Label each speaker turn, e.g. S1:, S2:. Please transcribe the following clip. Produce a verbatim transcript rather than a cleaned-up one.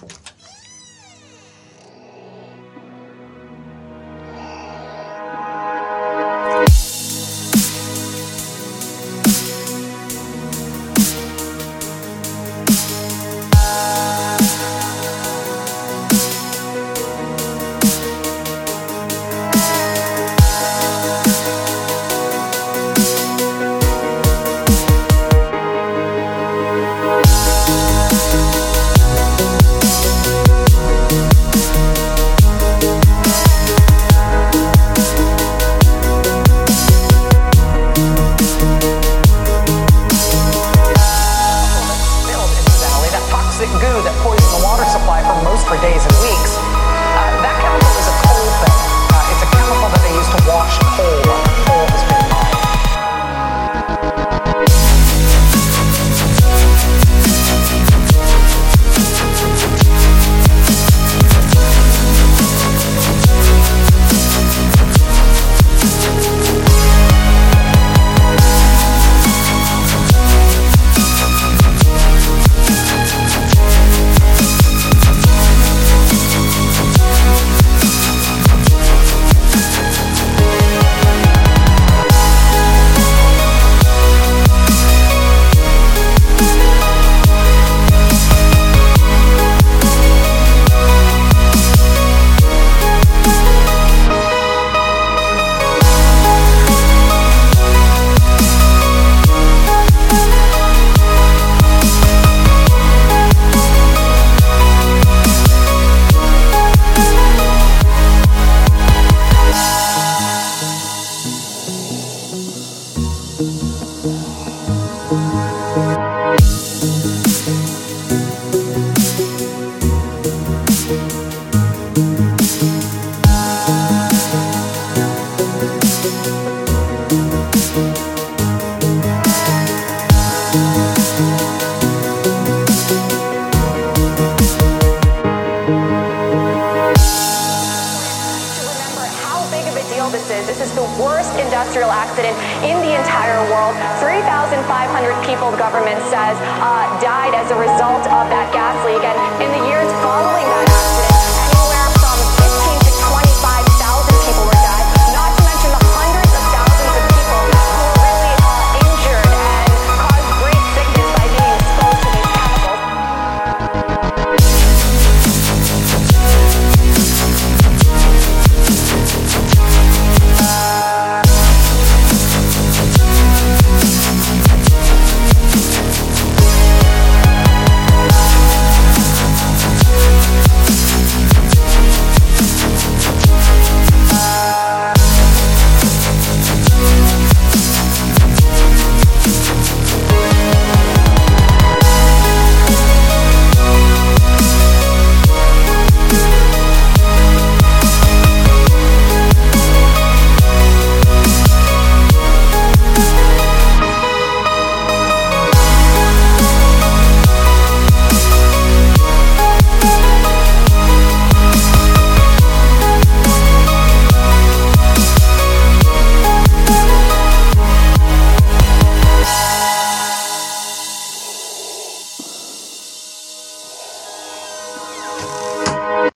S1: Goo that poisoned the water supply for most for days and weeks. Uh, that chemical is a coal thing. Uh, it's a chemical that they use to wash coal after coal has been mined. This is. This is the worst industrial accident in the entire world. three thousand five hundred people, the government says, uh, died as a result of that gas leak. And